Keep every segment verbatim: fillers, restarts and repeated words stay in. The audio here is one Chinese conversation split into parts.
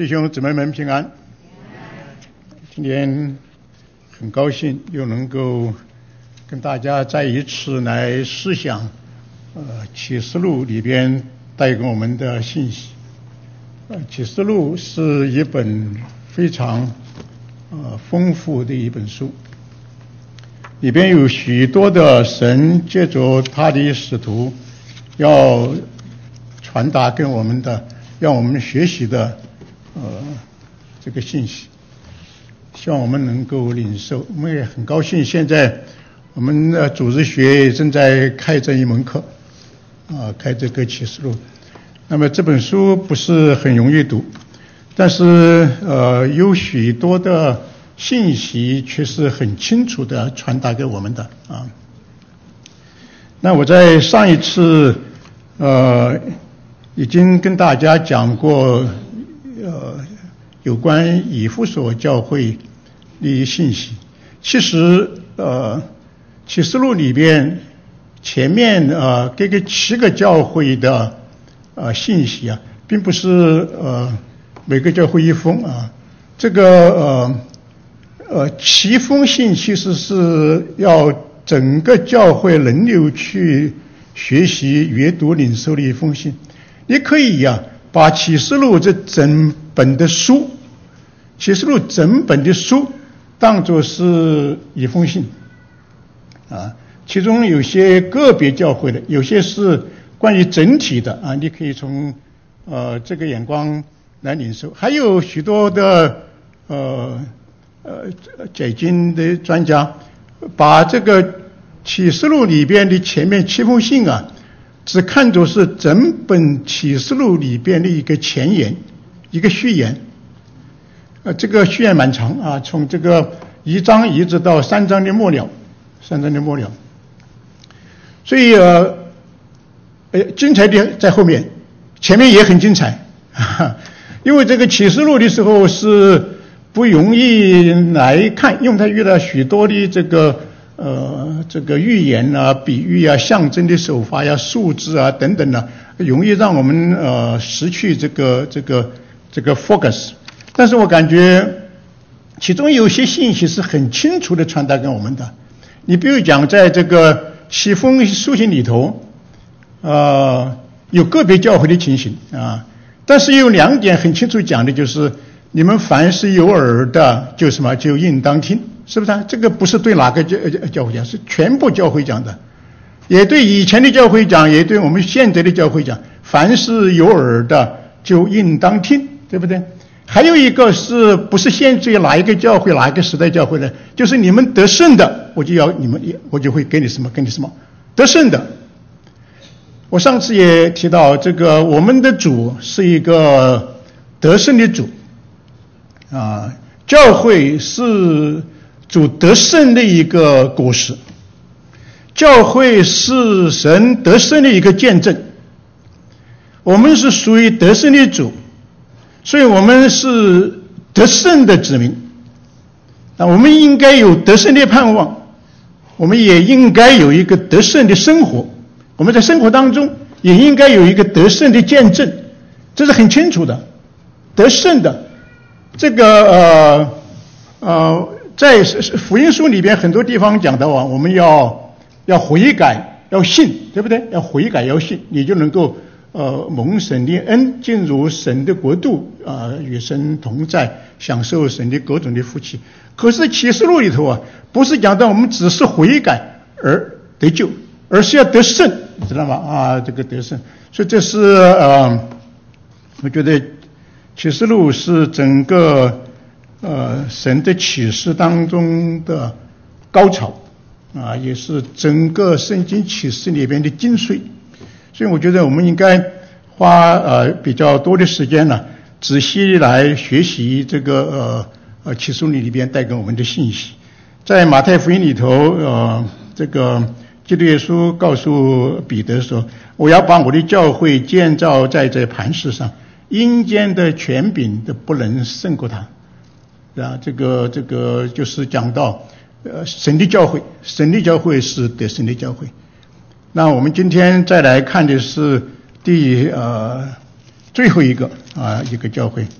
弟兄姊妹们平安。今天很高兴又能够跟大家再一次来思想呃启示录里边带给我们的信息。呃启示录是一本非常呃丰富的一本书，里边有许多的神借着他的使徒要传达给我们的，让我们学习的呃这个信息，希望我们能够领受。我们也很高兴，现在我们的组织学正在开这一门课啊、呃，开这个启示录。那么这本书不是很容易读，但是呃有许多的信息却是很清楚的传达给我们的啊。那我在上一次呃已经跟大家讲过呃有关以弗所教会的信息。其实呃启示录里边前面呃这个七个教会的呃信息啊，并不是呃每个教会一封啊，这个呃呃七封信其实是要整个教会轮流去学习阅读领受的一封信。你可以呀、啊，把启示录这整本的书，启示录整本的书当作是一封信啊，其中有些个别教会的，有些是关于整体的啊，你可以从呃这个眼光来领受。还有许多的呃呃解经的专家把这个启示录里边的前面七封信啊，只看作是整本启示录里边的一个前言，一个序言。呃，这个序言蛮长啊，从这个一章一直到三章的末了，三章的末了。所以呃，呃，精彩的在后面，前面也很精彩，哈哈，因为这个启示录的时候是不容易来看，因为它遇到许多的这个。呃，这个寓言啊、比喻啊、象征的手法呀、数字啊等等呢，容易让我们呃失去这个这个这个 focus。但是我感觉其中有些信息是很清楚的传达给我们的。你比如讲，在这个七封书信里头，呃，有个别教会的情形啊，但是有两点很清楚讲的，就是你们凡是有耳的，就什么就应当听。是不是啊？这个不是对哪个教教会讲，是全部教会讲的，也对以前的教会讲，也对我们现在的教会讲。凡是有耳的，就应当听，对不对？还有一个是不是限制于哪一个教会、哪一个时代教会呢？就是你们得胜的，我就要你们，我就会给你什么，给你什么。得胜的，我上次也提到，这个我们的主是一个得胜的主啊，教会是主得胜的一个果实，教会是神得胜的一个见证。我们是属于得胜的主，所以我们是得胜的子民。那我们应该有得胜的盼望，我们也应该有一个得胜的生活。我们在生活当中也应该有一个得胜的见证，这是很清楚的。得胜的这个呃呃。在福音书里边很多地方讲到啊，我们要要悔改，要信，对不对？要悔改，要信，你就能够呃蒙神的恩，进入神的国度啊、呃，与神同在，享受神的各种的福气。可是启示录里头啊，不是讲到我们只是悔改而得救，而是要得胜，知道吗？啊，这个得胜，所以这是呃，我觉得启示录是整个。呃，神的启示当中的高潮啊，也是整个圣经启示里边的精髓。所以我觉得我们应该花呃比较多的时间呢，仔细来学习这个呃呃启示录里边带给我们的信息。在马太福音里头，呃，这个基督耶稣告诉彼得说：“我要把我的教会建造在这磐石上，阴间的权柄都不能胜过它。”啊，这个这个就是讲到，呃，神的教会，神的教会是得胜的教会。那我们今天再来看的是第呃最后一个啊一个教会，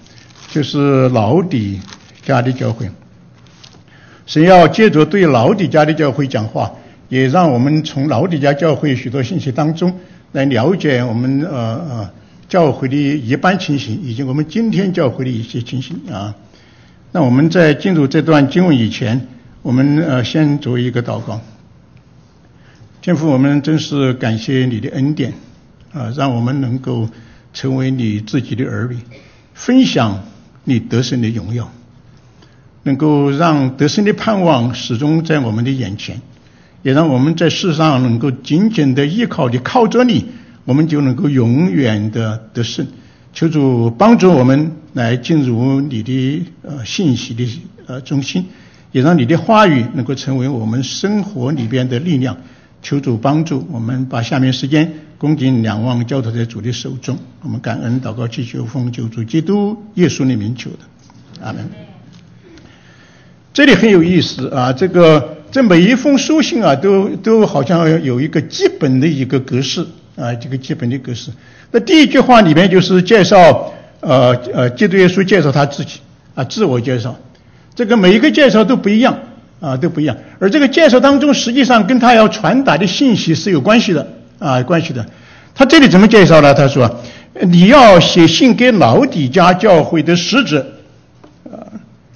就是老底嘉的教会。神要借着对老底嘉的教会讲话，也让我们从老底嘉教会许多信息当中来了解我们呃呃教会的一般情形，以及我们今天教会的一些情形啊。那我们在进入这段经文以前，我们呃先做一个祷告。天父，我们真是感谢你的恩典啊，让我们能够成为你自己的儿女，分享你得胜的荣耀，能够让得胜的盼望始终在我们的眼前，也让我们在世上能够紧紧的依靠的靠着你，我们就能够永远的得胜。求主帮助我们来进入你的呃信息的呃中心，也让你的话语能够成为我们生活里边的力量。求主帮助我们，把下面时间恭敬仰望交托在主的手中。我们感恩祷告祈求奉救主基督耶稣的名求的，阿门。这里很有意思啊，这个这每一封书信啊，都都好像有一个基本的一个格式啊，这个基本的格式。那第一句话里面就是介绍呃呃基督耶稣介绍他自己啊，自我介绍。这个每一个介绍都不一样啊，都不一样。而这个介绍当中，实际上跟他要传达的信息是有关系的啊，关系的。他这里怎么介绍呢？他说：“你要写信给老底嘉教会的使者。”啊，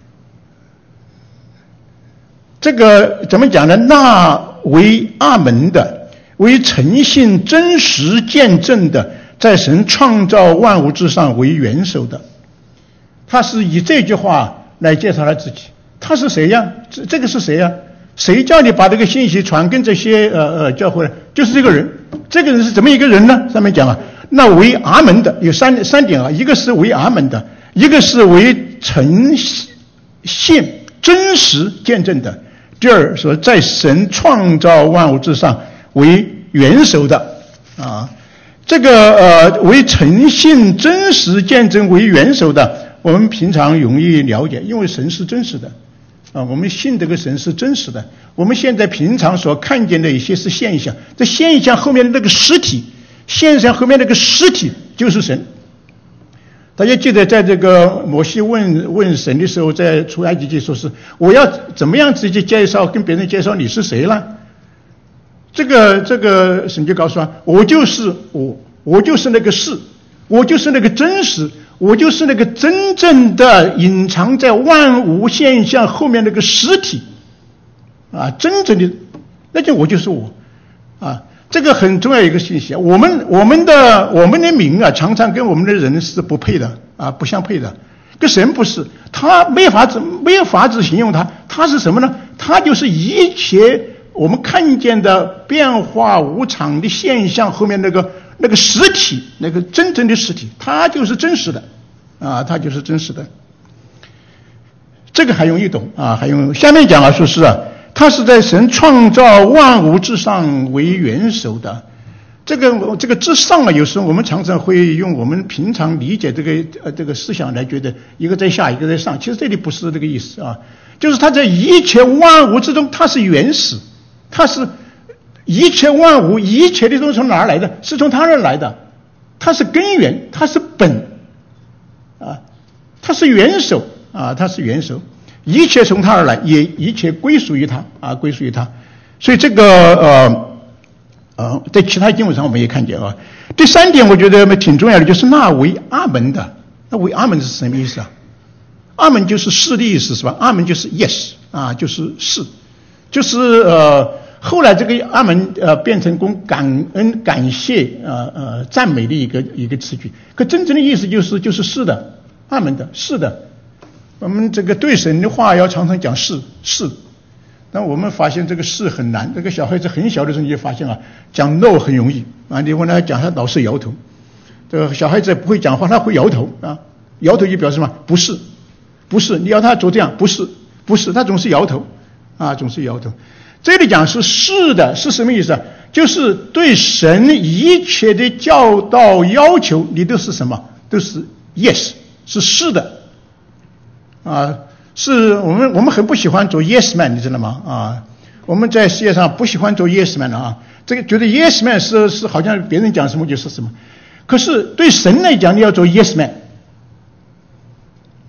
这个怎么讲呢？那为阿门的，为诚信真实见证的，在神创造万物之上为元首的。他是以这句话来介绍他自己。他是谁呀？这这个是谁呀？谁叫你把这个信息传跟这些呃呃教会？就是这个人。这个人是怎么一个人呢？上面讲啊，那为阿门的有三三点啊，一个是为阿门的，一个是为诚信真实见证的，第二说在神创造万物之上为元首的啊。这个呃为诚信真实见证为元首的，我们平常容易了解，因为神是真实的啊，我们信这个神是真实的。我们现在平常所看见的一些是现象，这现象后面的那个实体，现象后面那个实体就是神。大家记得在这个摩西问问神的时候，在出埃及记说是我要怎么样直接介绍跟别人介绍你是谁了？这个这个神就告诉他，我就是我，我就是那个是，我就是那个真实，我就是那个真正的隐藏在万物现象后面那个实体啊，真正的，那就我就是我啊。这个很重要一个信息啊，我们我们的我们的名啊，常常跟我们的人是不配的啊，不相配的。跟神不是，他没法子没有法子形容他，他是什么呢？他就是一切我们看见的变化无常的现象后面那个那个实体，那个真正的实体，他就是真实的啊，他就是真实的。这个还容易懂啊，还用下面讲啊，说是啊。他是在神创造万物之上为元首的，这个这个之上啊，有时候我们常常会用我们平常理解这个呃这个思想来觉得一个在下一个在上，其实这里不是这个意思啊，就是他在一切万物之中，他是原始，他是一切万物一切的东西从哪儿来的？是从他那儿来的，他是根源，他是本啊，他是元首啊，他是元首。一切从他而来，也一切归属于他啊，归属于他。所以这个呃呃，在其他经文上我们也看见啊。第三点我觉得挺重要的，就是那为阿门的。那为阿门是什么意思啊？阿门就是是的意思是吧？阿门就是 yes 啊，就是是，就是呃后来这个阿门呃变成供感恩、感谢、呃呃赞美的一个一个词句。可真正的意思就是就是是的，阿门的，是的。我们这个对神的话要常常讲是是，但我们发现这个是很难。这个小孩子很小的时候你就发现啊，讲 no 很容易啊，你问他讲他老是摇头。这个小孩子不会讲话，他会摇头啊，摇头就表示什么？不是，不是。你要他做这样，不是，不是，他总是摇头啊，总是摇头。这里讲是是的，是什么意思啊？就是对神一切的教导要求，你都是什么？都是 yes， 是是的。啊，是我们我们很不喜欢做 yes man， 你知道吗？啊，我们在世界上不喜欢做 yes man 啊，这个觉得 yes man 是是好像别人讲什么就是什么，可是对神来讲，你要做 yes man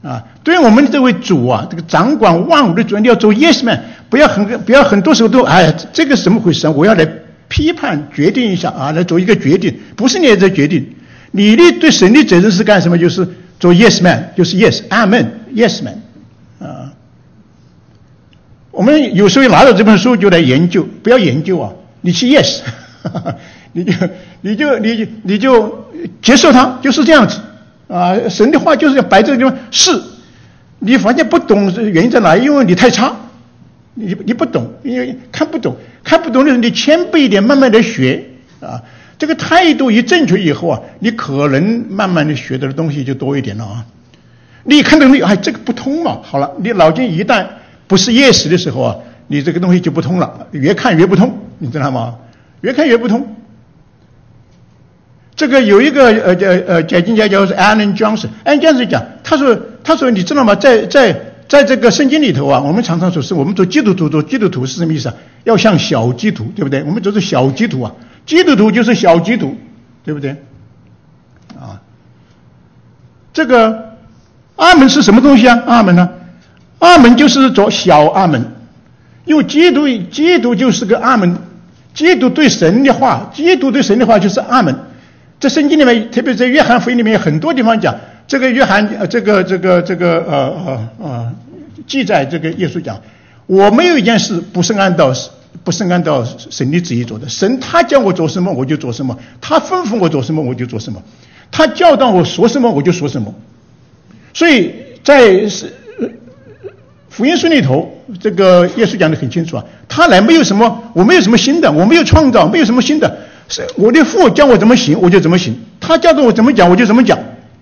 啊，对我们这位主啊，这个掌管万物的主，你要做 yes man， 不要很不要很多时候都哎，这个什么回事啊？我要来批判决定一下啊，来做一个决定，不是你在决定，你的对神的责任是干什么？就是做 yes man， 就是 yes amen yes man 啊。我们有时候拿到这本书就来研究，不要研究啊，你去 yes， 你就你就你就你就接受它，就是这样子啊。神的话就是要摆这个地方，是你发现不懂原因在哪？因为你太差，你你不懂，因为看不懂，看不懂的时候你谦卑一点，慢慢的学啊。这个态度一正确以后啊，你可能慢慢的学到的东西就多一点了啊。你看到没有？哎，这个不通嘛。好了，你脑筋一旦不是 yes 的时候啊，你这个东西就不通了，越看越不通，你知道吗？越看越不通。这个有一个呃呃呃解经家叫 Alan Johnson，Alan Johnson 讲，他说他说你知道吗？在在在这个圣经里头啊，我们常常说是我们做基督徒，做基督徒是什么意思啊？要像小基督，对不对？我们都是小基督啊，基督徒就是小基督，对不对？啊，这个阿门是什么东西啊？阿门呢？阿门就是做小阿门，因为基督基督就是个阿门，基督对神的话，基督对神的话就是阿门。在圣经里面，特别在约翰福音里面，有很多地方讲这个约翰，呃，这个这个这个呃呃呃记载这个耶稣讲，我没有一件事不是按照不是按照神的旨意做的，神他叫我做什么我就做什么，他吩咐我做什么我就做什么，他教导我说什么我就说什么。所以在福音书里头，这个耶稣讲得很清楚啊，他来没有什么，我没有什么新的，我没有创造，没有什么新的，是我的父教我怎么行我就怎么行，他教导我怎么讲我就怎么讲。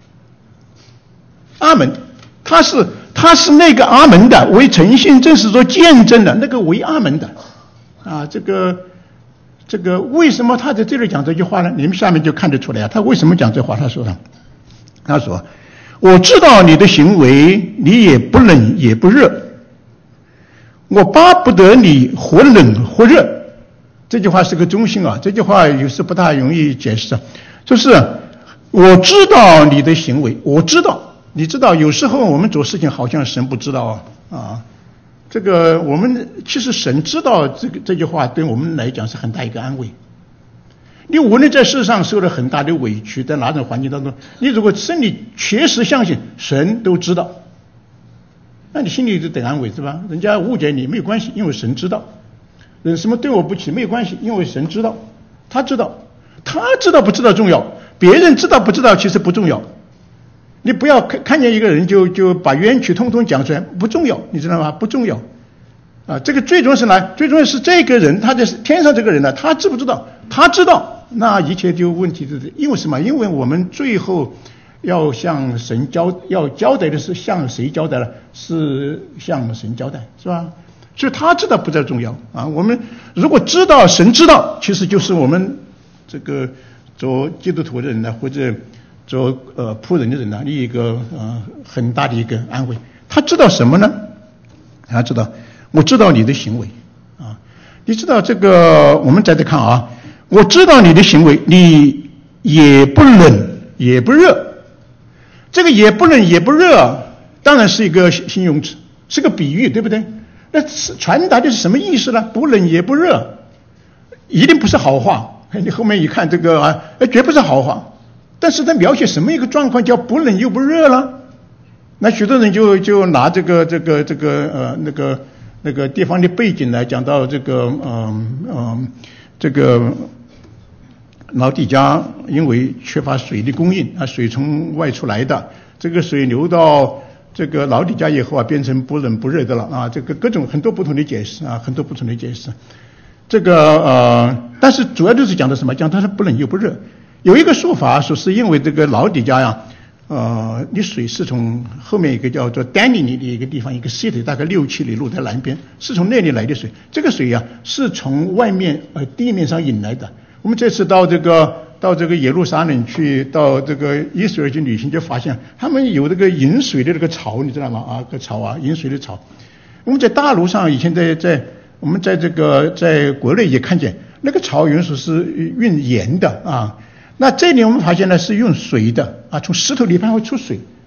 阿门，他是他是那个阿门的，为诚信正式做见证的那个为阿门的啊。这个这个为什么他在这里讲这句话呢？你们下面就看得出来啊，他为什么讲这话？他说他他说我知道你的行为，你也不冷也不热，我巴不得你或冷或热。这句话是个中性啊，这句话有时不大容易解释，就是我知道你的行为，我知道。你知道有时候我们做事情好像神不知道啊，啊，这个我们其实神知道，这个这句话对我们来讲是很大一个安慰。你无论在世上受了很大的委屈，在哪种环境当中，你如果心里确实相信神都知道，那你心里就得安慰，是吧？人家误解你没有关系，因为神知道。人什么对我不起没有关系，因为神知道，他知道，他知道不知道重要，别人知道不知道其实不重要。你不要看看见一个人就就把冤屈通通讲出来，不重要，你知道吗？不重要啊！这个最重要是哪？最重要是这个人，他在天上这个人呢，他知不知道？他知道，那一切就问题就是因为什么？因为我们最后要向神交要交代的是向谁交代了？是向神交代，是吧？所以他知道不再重要啊！我们如果知道神知道，其实就是我们这个做基督徒的人呢，或者做呃仆人的人呢，一个呃很大的一个安慰。他知道什么呢？他知道，我知道你的行为啊，你知道这个，我们在这看啊，我知道你的行为，你也不冷也不热，这个也不冷也不热，当然是一个形容词，是个比喻，对不对？那传达的是什么意思呢？不冷也不热，一定不是好话。你后面一看这个啊，绝不是好话。但是它描写什么一个状况叫不冷又不热了？那许多人就就拿这个这个这个呃那个那个地方的背景来讲到这个嗯嗯、呃呃、这个老底嘉因为缺乏水的供应啊，水从外出来的，这个水流到这个老底嘉以后啊，变成不冷不热的了啊，这个各种很多不同的解释啊，很多不同的解释。这个呃，但是主要就是讲的什么？讲它是不冷又不热。有一个说法说是因为这个老底嘉呀，呃，你水是从后面一个叫做丹尼尼的一个地方，一个 city 大概六七里路在南边，是从那里来的水。这个水呀、啊、是从外面呃地面上引来的。我们这次到这个到这个耶路撒冷去，到这个以色列去旅行，就发现他们有这个引水的这个槽，你知道吗？啊，个槽啊，引水的槽。我们在大陆上以前在在我们在这个在国内也看见那个槽原属是运盐的啊。那这里我们发现呢是用水的啊，从石头里边会出水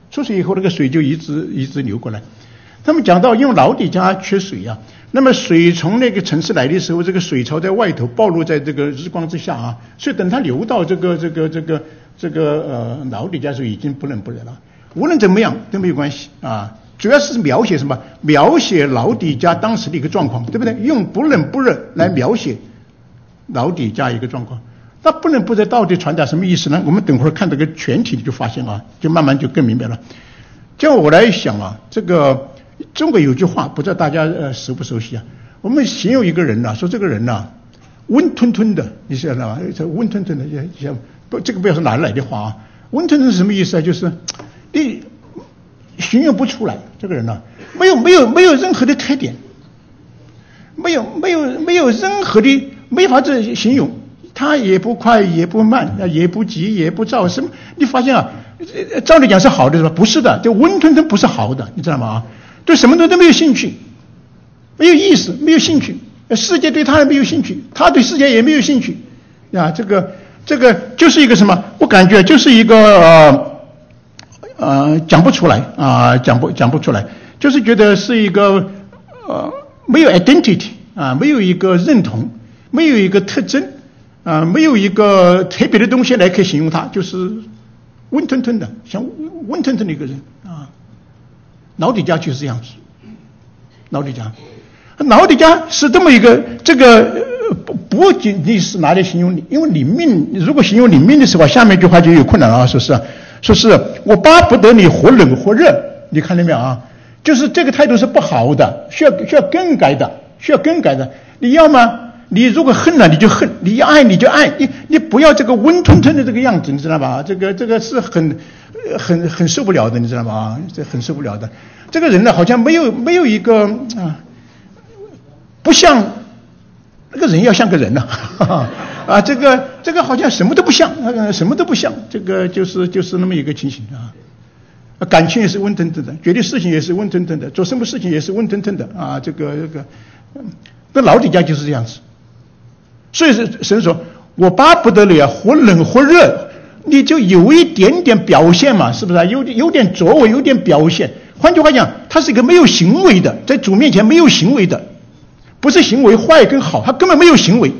出水以后那个水就一直一直流过来。他们讲到因为老底嘉缺水啊，那么水从那个城市来的时候，这个水槽在外头暴露在这个日光之下啊，所以等它流到这个这个这个这个呃老底嘉的时候已经不冷不热了。无论怎么样都没有关系啊，主要是描写什么？描写老底嘉当时的一个状况，对不对？用不冷不热来描写老底嘉一个状况。那不冷不热到底传达什么意思呢？我们等会儿看这个全体就发现啊，就慢慢就更明白了。叫我来想啊，这个中国有句话，不知道大家呃熟不熟悉啊？我们形容一个人呐、啊，说这个人呐、啊，温吞吞的，你晓得吗？这温吞吞的，像不这个不要说哪来的话啊？温吞吞是什么意思啊？就是你形容不出来，这个人呐、啊，没有没有没有任何的特点，没有没有没有任何的没法子形容。他也不快也不慢，也不急也不躁，什么？你发现啊，照理讲是好的是吧？不是的，这温吞吞不是好的，你知道吗？对什么东西都没有兴趣，没有意思，没有兴趣。世界对他人没有兴趣，他对世界也没有兴趣。啊，这个这个就是一个什么？我感觉就是一个呃呃讲不出来啊，讲不讲不出来，就是觉得是一个呃没有 identity 啊，没有一个认同，没有一个特征。啊，没有一个特别的东西来可以形容他，就是温吞吞的，像温吞吞的一个人啊。老底嘉就是这样子，老底嘉，老底嘉是这么一个，这个不不仅仅是拿来形容你，因为你命，如果形容你命的时候，下面一句话就有困难了啊，说是说是我巴不得你或冷或热，你看到没有啊？就是这个态度是不好的，需要需要更改的，需要更改的。你要么。你如果恨了你就恨，你爱你就爱，你你不要这个温吞吞的这个样子，你知道吧？这个这个是很很很受不了的，你知道吗？这很受不了的。这个人呢，好像没有没有一个啊，不像那个人要像个人呢、啊，啊，这个这个好像什么都不像，呃，什么都不像，这个就是就是那么一个情形啊。感情也是温吞吞的，决定事情也是温吞吞的，做什么事情也是温吞吞的啊。这个这个，那老底嘉就是这样子。所以神说我巴不得你啊，或冷或热，你就有一点点表现嘛，是不是啊？有有点作为，有点表现。换句话讲，他是一个没有行为的，在主面前没有行为的，不是行为坏跟好，他根本没有行为。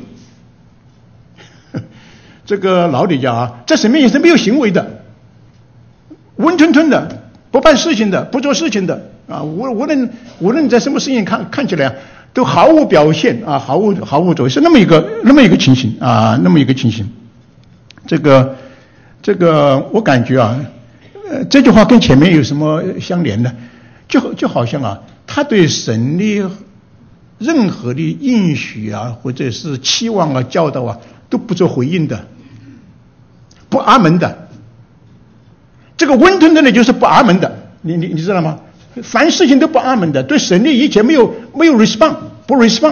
这个老底嘉啊，在神面前是没有行为的，温吞吞的，不办事情的，不做事情的啊，无无论无论在什么事情看看起来、啊。都毫无表现啊，毫无毫无作为，是那么一个那么一个情形啊，那么一个情形。这个这个，我感觉啊，呃，这句话跟前面有什么相连呢？就就好像啊，他对神的任何的应许啊，或者是期望啊、教导啊，都不做回应的，不阿门的。这个温吞吞的就是不阿门的，你你你知道吗？凡事情都不阿门的，对神的一切没有没有 respond， 不 respond。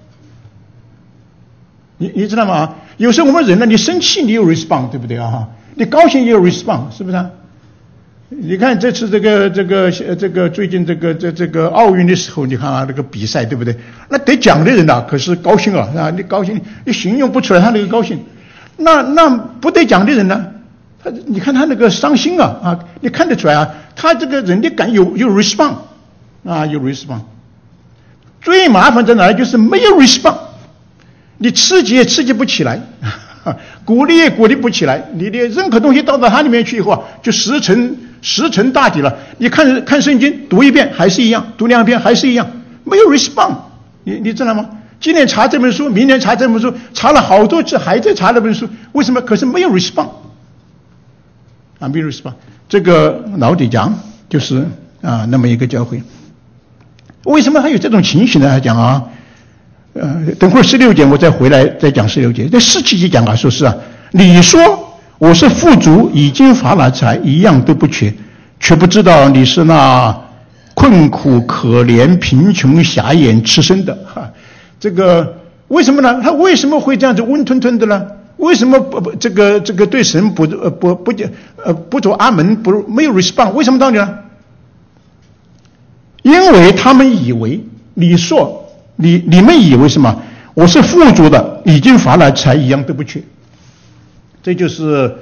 你你知道吗？有时候我们人呢，你生气你有 respond， 对不对啊？你高兴也有 respond， 是不是啊？你看这次这个这个这个最近这个这这个奥运的时候，你看啊，这个比赛对不对？那得奖的人呐、啊，可是高兴啊，啊，你高兴，你形容不出来他那个高兴。那那不得奖的人呢？他你看他那个伤心啊啊，你看得出来啊。他这个人的感有有 respond 啊，有 respond。最麻烦在哪里？就是没有 respond， 你刺激也刺激不起来，鼓励也鼓励不起来。你的任何东西到到他里面去以后啊，就石沉石沉大底了。你看看圣经，读一遍还是一样，读两遍还是一样，没有 respond。你你知道吗？今天查这本书，明天查这本书，查了好多次还在查这本书，为什么？可是没有 respond 啊，没有 respond。这个老底嘉就是啊那么一个教会，为什么还有这种情形呢？他讲啊，呃，等会儿十六节我再回来再讲十六节。在十七节讲啊，说是啊，你说我是富足，已经发了财，一样都不缺，却不知道你是那困苦、可怜、贫穷、瞎眼、赤身的。哈，这个为什么呢？他为什么会这样子温吞吞的呢？为什么不不这个这个对神不呃不不呃不做阿门不没有 respond？ 为什么道理呢？因为他们以为你说你你们以为什么？我是富足的，已经发了财，一样都不缺。这就是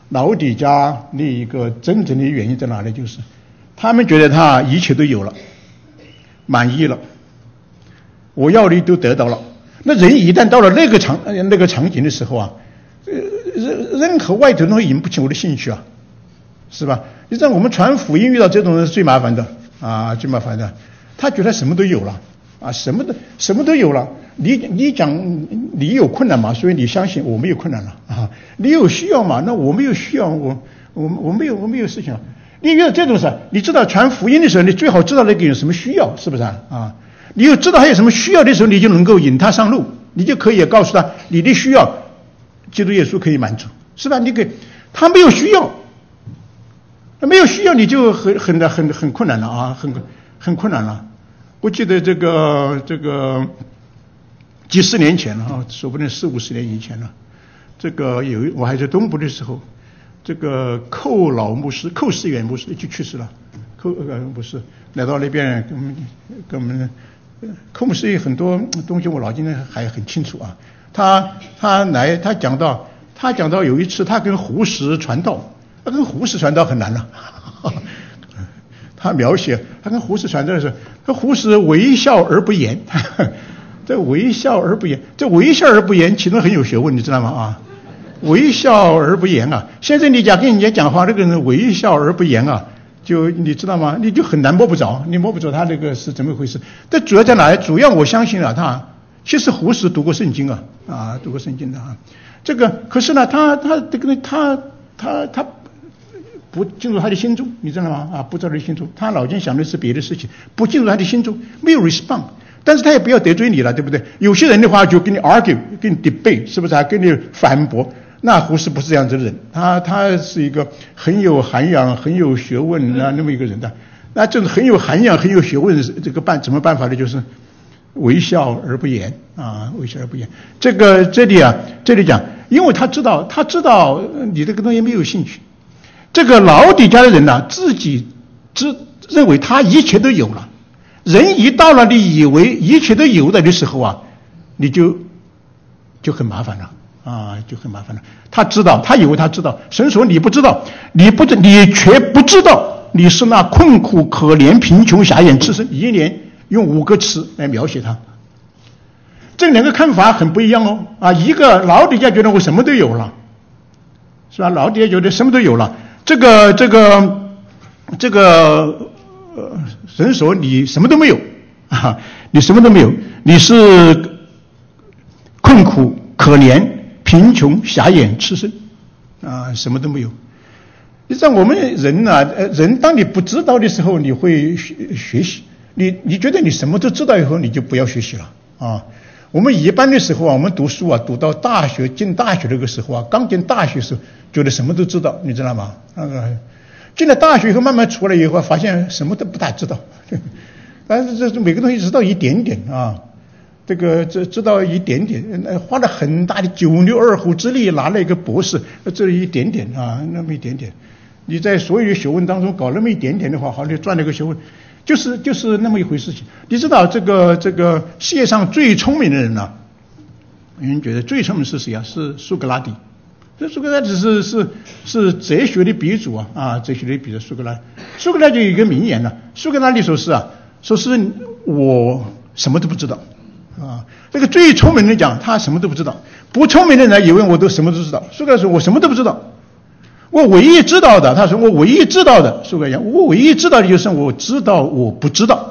老底嘉那一个真正的原因在哪里？就是他们觉得他一切都有了，满意了，我要的都得到了。那人一旦到了那个场那个场景的时候啊，任任何外头东西引不起我的兴趣啊，是吧？你知道我们传福音遇到这种人是最麻烦的啊，最麻烦的。他觉得什么都有了啊，什么都什么都有了。你你讲你有困难嘛，所以你相信我没有困难了啊。你有需要嘛，那我没有需要，我我我没有我没有事情了。你遇到这种事，你知道传福音的时候，你最好知道那个有什么需要，是不是啊？啊，你有知道他有什么需要的时候，你就能够引他上路，你就可以告诉他你的需要，基督耶稣可以满足，是吧？你给他没有需要，没有需要你就很很很很困难了啊，很很困难了。我记得这个这个几十年前了啊，说不定四五十年以前了。这个有我还在东部的时候，这个寇老牧师、寇世远牧师就去世了。寇呃牧师来到那边跟我们跟我们，寇牧师有很多东西我老今天还很清楚啊。他他来他讲到他讲到有一次他跟胡适传道，他跟胡适传道很难了。他描写他跟胡适传道的时候，他胡适微笑而不言。这微笑而不言，这微笑而不言其中很有学问，你知道吗？啊，微笑而不言啊！现在你讲跟人家讲话，这个人微笑而不言啊，就你知道吗？你就很难摸不着，你摸不着他这个是怎么回事。这主要在哪里？主要我相信啊，他其实胡适读过圣经啊，啊，读过圣经的啊。这个可是呢，他他这个他他他不进入他的心中，你知道吗？啊，不在他的心中，他脑筋想的是别的事情，不进入他的心中，没有 respond。但是他也不要得罪你了，对不对？有些人的话就跟你 argue， 跟你 debate， 是不是啊？跟你反驳。那胡适不是这样子的人，他他是一个很有涵养、很有学问啊那么一个人的。那这种很有涵养、很有学问，这个办怎么办法呢？就是微笑而不言啊，微笑而不言。这个这里啊，这里讲，因为他知道，他知道你这个东西没有兴趣。这个老底嘉的人呢、啊，自己知认为他一切都有了。人一到了你以为一切都有的的时候啊，你就就很麻烦了啊，就很麻烦了。他知道，他以为他知道，神说你不知道，你不知，你却不知道，你是那困苦、可怜、贫穷、瞎眼、赤身。一年用五个词来描写他，这两个看法很不一样哦啊。一个老底嘉觉得我什么都有了，是吧？老底嘉觉得什么都有了，这个这个这个。呃，神说你什么都没有啊，你什么都没有，你是困苦、可怜、贫穷、瞎眼、赤身啊，什么都没有。你像我们人呢、啊，呃，人当你不知道的时候，你会学学习。你你觉得你什么都知道以后，你就不要学习了啊。我们一般的时候啊，我们读书啊，读到大学进大学那个时候啊，刚进大学时候觉得什么都知道，你知道吗？那个。进了大学以后，慢慢出来以后，发现什么都不大知道，但是这每个东西知道一点点啊，这个这知道一点点，花了很大的九牛二虎之力拿了一个博士，这一点点啊，那么一点点，你在所有学问当中搞那么一点点的话，好像赚了个学问，就是就是那么一回事情。你知道这个这个世界上最聪明的人呢、啊，有人觉得最聪明是谁啊？是苏格拉底。这苏格拉底是是是哲学的鼻祖啊啊，哲学的鼻祖苏格拉。苏格拉底有一个名言呢、啊，苏格拉底说是啊，说是我什么都不知道啊。这个最聪明的人讲他什么都不知道，不聪明的人以为我都什么都知道。苏格拉底说我什么都不知道，我唯一知道的，他说我唯一知道的，苏格拉底讲我唯一知道的就是我知道我不知道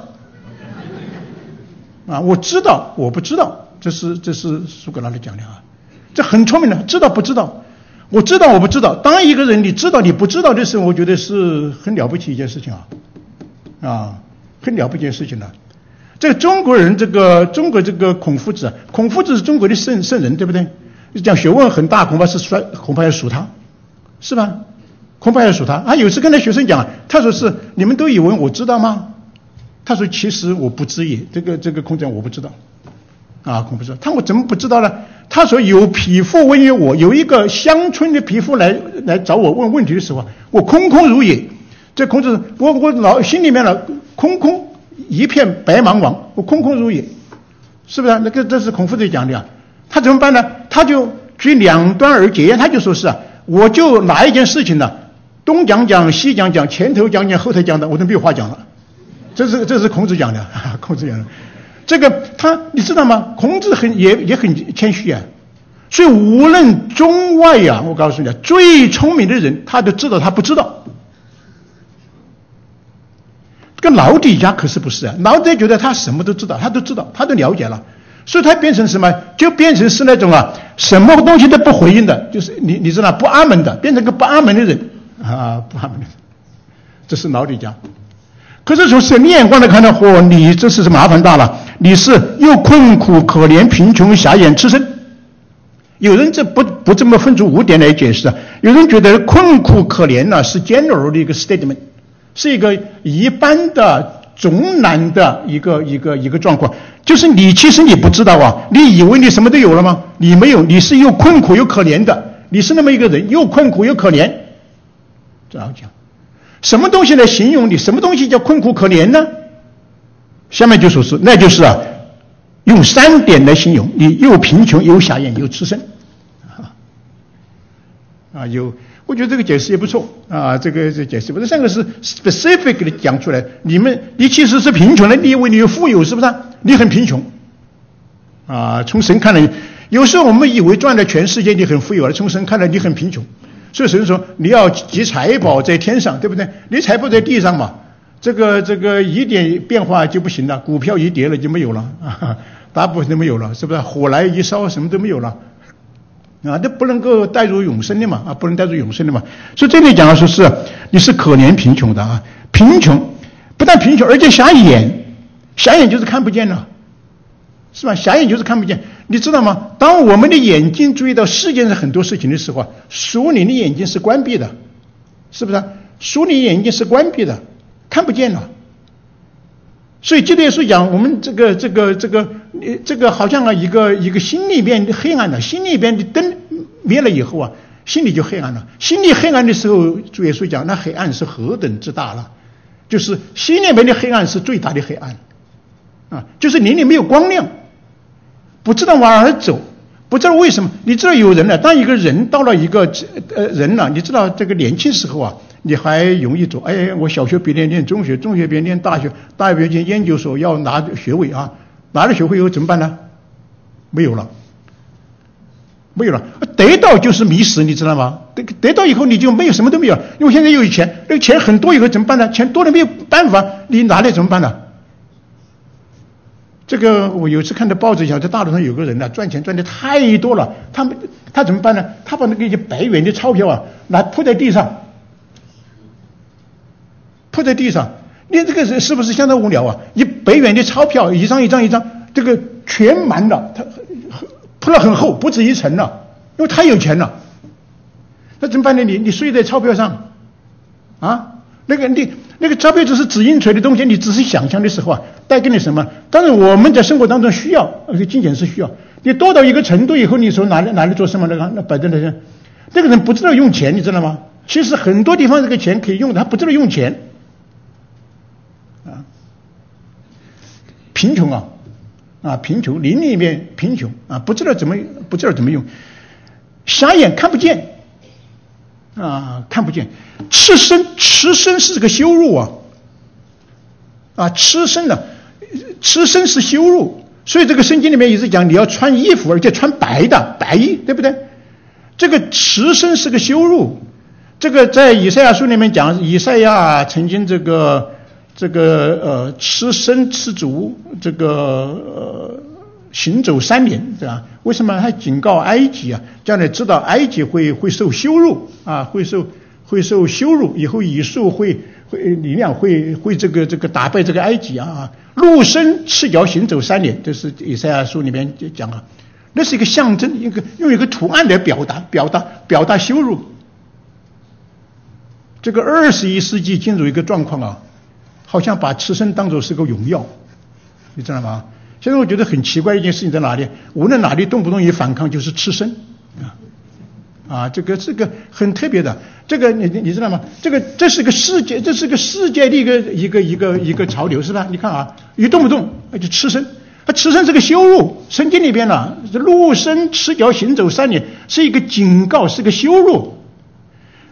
啊，我知道我不知道，这是这是苏格拉底讲的啊，这很聪明的，知道不知道。我知道我不知道，当一个人你知道你不知道的时候，我觉得是很了不起一件事情啊，啊，很了不起一件事情了、啊。这个中国人，这个中国这个孔夫子，孔夫子是中国的圣圣人，对不对？讲学问很大，恐怕是算，恐怕要数他，是吧？恐怕要数他。啊，有次跟他学生讲，他说是你们都以为我知道吗？他说其实我不知也，这个这个孔子讲我不知道。啊，孔夫子，他我怎么不知道呢？他说有匹夫问于我，有一个乡村的匹夫来来找我问问题的时候，我空空如也。这孔子，我我脑心里面呢空空一片白茫茫，我空空如也，是不是？那个这是孔夫子讲的啊。他怎么办呢？他就举两端而解言，他就说是啊， 我就哪一件事情呢，东讲讲西讲讲，前头讲讲后头讲的，我都没有话讲了。这是这是孔子讲的，孔子讲的。这个他你知道吗？孔子很也也很谦虚啊。所以无论中外呀、啊，我告诉你，最聪明的人他都知道他不知道。这个老底家可是不是啊，老底家觉得他什么都知道，他都知道，他都了解了，所以他变成什么？就变成是那种啊，什么东西都不回应的，就是你你知道不阿门的，变成个不阿门的人啊，不阿门的人，这是老底家。可是从神的眼光来看呢，嚯，你这是麻烦大了，你是又困苦、可怜、贫穷、瞎眼、赤身。有人这不不这么分出五点来解释啊，有人觉得困苦可怜呢是 general 的一个 statement， 是一个一般的总难的一个一个一个状况，就是你其实你不知道啊，你以为你什么都有了吗？你没有，你是又困苦又可怜的，你是那么一个人，又困苦又可怜。这样讲，什么东西来形容你？什么东西叫困苦可怜呢？下面就说是，那就是啊。用三点来形容你，又贫穷又瞎眼又赤身，啊，啊有，我觉得这个解释也不错啊，这个这解释不是，三个是 specific 的讲出来，你们你其实是贫穷的，你以为你有富有是不是？你很贫穷，啊，从神看来，有时候我们以为赚了全世界你很富有了，从神看来你很贫穷，所以神说你要积财宝在天上，对不对？你财宝在地上嘛，这个这个一点变化就不行了，股票一跌了就没有了啊。大部分都没有了，是不是？火来一烧，什么都没有了，啊，这不能够带入永生的嘛，啊，不能带入永生的嘛。所以这里讲的说是你是可怜贫穷的啊，贫穷不但贫穷，而且瞎眼，瞎眼就是看不见了，是吧？瞎眼就是看不见，你知道吗？当我们的眼睛注意到世界上很多事情的时候，属灵的眼睛是关闭的，是不是？属灵眼睛是关闭的，看不见了。所以基督耶稣讲，我们这个这个这个这个好像啊一个一个心里边黑暗了，心里边的灯灭了以后啊，心里就黑暗了。心里黑暗的时候，主耶稣讲，那黑暗是何等之大了，就是心里面的黑暗是最大的黑暗啊，就是你里没有光亮，不知道往哪儿走，不知道为什么。你知道有人呢，当一个人到了一个呃人呢，你知道这个年轻时候啊。你还容易走，哎，我小学毕业念中学，中学毕业念大学，大学毕业研究所要拿学位啊，拿了学位以后怎么办呢？没有了，没有了，得到就是迷失，你知道吗？得得到以后你就没有什么都没有了，因为现在又有钱，那个钱很多以后怎么办呢？钱多了没有办法，你拿来怎么办呢？这个我有一次看到报纸讲，在大陆上有个人呢、啊，赚钱赚的太多了，他们他怎么办呢？他把那个一些百元的钞票啊，拿铺在地上。铺在地上，你这个是是不是相当无聊啊？一百元的钞票，一张一张一张，这个全满了，它铺了很厚，不止一层了，因为太有钱了。那怎么办呢？你你睡在钞票上，啊，那个你那个钞票只是纸印出来的东西，你只是想象的时候啊，带给你什么？当然我们在生活当中需要，而且金钱是需要。你多到一个程度以后，你说拿来拿来做什么？那个那摆在那些，这个人不知道用钱，你知道吗？其实很多地方这个钱可以用的，他不知道用钱。贫穷啊，啊，贫穷，灵里面贫穷啊，不知道怎么不知道怎么用，瞎眼看不见，啊，看不见，赤身，赤身是个羞辱啊，啊，赤身呢，赤身是羞辱，所以这个圣经里面一直讲你要穿衣服，而且穿白的白衣，对不对？这个赤身是个羞辱，这个在以赛亚书里面讲，以赛亚曾经这个。这个呃吃生吃足，这个呃行走三年，对吧？为什么还警告埃及啊？将来知道埃及会会受羞辱啊，会受会受羞辱，以后以色会会力量会会这个这个打败这个埃及啊。陆生赤脚行走三年，这是以赛亚书里面讲啊，那是一个象征，一个用一个图案来表达表达表达羞辱。这个二十一世纪进入一个状况啊。好像把赤身当作是个荣耀，你知道吗？现在我觉得很奇怪一件事情在哪里？无论哪里动不动一反抗就是赤身，啊，啊，这个这个很特别的，这个你你知道吗？这个这是个世界，这是个世界的一个一个一个一个潮流，是吧？你看啊，一动不动就赤身，他赤身是个羞辱，圣经里边呢，陆生赤脚行走三年是一个警告，是个羞辱，